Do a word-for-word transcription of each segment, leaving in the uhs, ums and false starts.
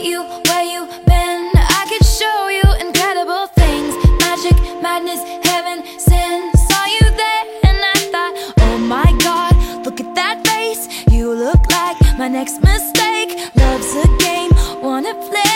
meet you where you been. I could show you incredible things. Magic, madness, heaven, sin. Saw you there and I thought, oh my God, look at that face. You look like my next mistake. Love's a game, wanna play.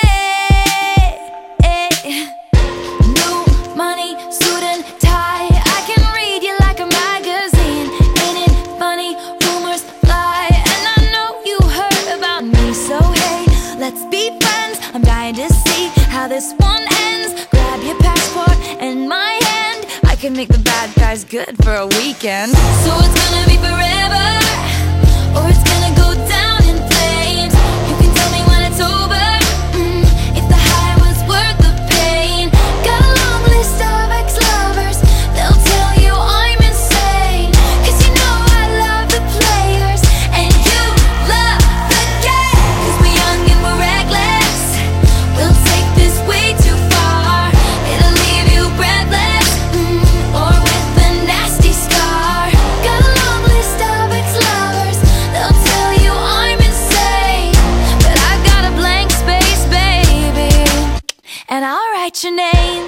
New money, suit and tie. I can read you like a magazine. Ain't it funny? Rumors fly, and I know you heard about me. So hey, let's be friends. I'm dying to see how this one ends. Grab your passport and my hand. I can make the bad guys good for a weekend. So it's gonna be forever, or it's gonna go down in flames. You can tell me when it's over, mm, if the high was worth the pain. Got a long list of ex-lovers, they'll tell you I'm insane. Cause you know I love the players, and you love the game. Cause we're young and we're reckless, we'll take this way too far. It'll leave you breathless, mm, or with a nasty scar. Got a long list of ex-lovers, they'll tell you I'm insane. But I've got a blank space, baby, and I'll write your name.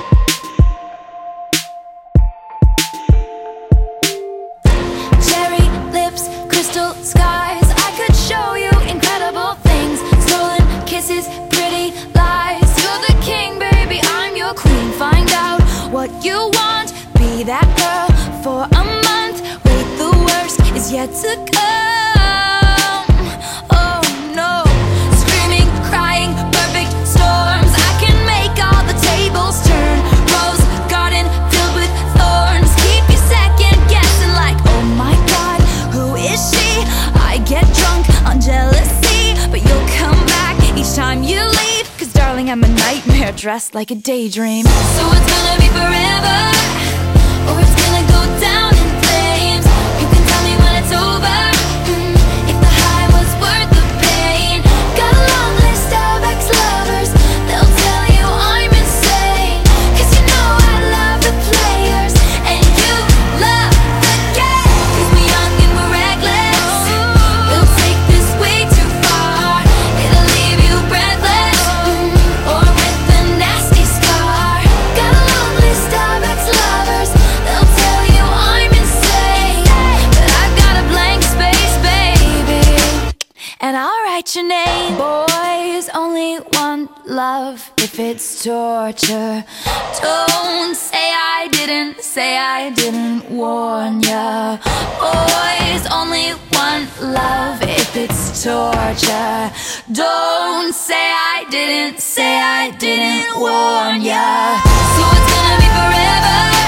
Cherry lips, crystal skies. I could show you incredible things. Stolen kisses, pretty lies. You're the king, baby, I'm your queen. Find out what you want, be that girl for a month. Wait, the worst is yet to come. Oh no, screaming, crying, perfect storms. I can make all the tables turn. Rose garden filled with thorns. Keep you second guessing like, oh my God, who is she? I get drunk on jealousy, but you'll come back each time you leave. Cause darling, I'm a nightmare dressed like a daydream. So it's gonna be forever, or it's gonna go down in flames. You can tell me when it's over, mm, if the high was worth the pain. Got a long list of ex-lovers, they'll tell you I'm insane. Cause you know I love the players, and you love the game. Cause we're young and we're reckless, we'll take this way too far. It'll leave you breathless, mm, or with a nasty scar. Got a long list of ex-lovers, they'll tell you I'm insane. But I've got a blank space, baby, and I'll write your name. Boys only want love if it's torture. Don't say I didn't, say I didn't warn ya. Boys only want love if it's torture. Don't say I didn't, say I didn't warn ya. So it's gonna be forever,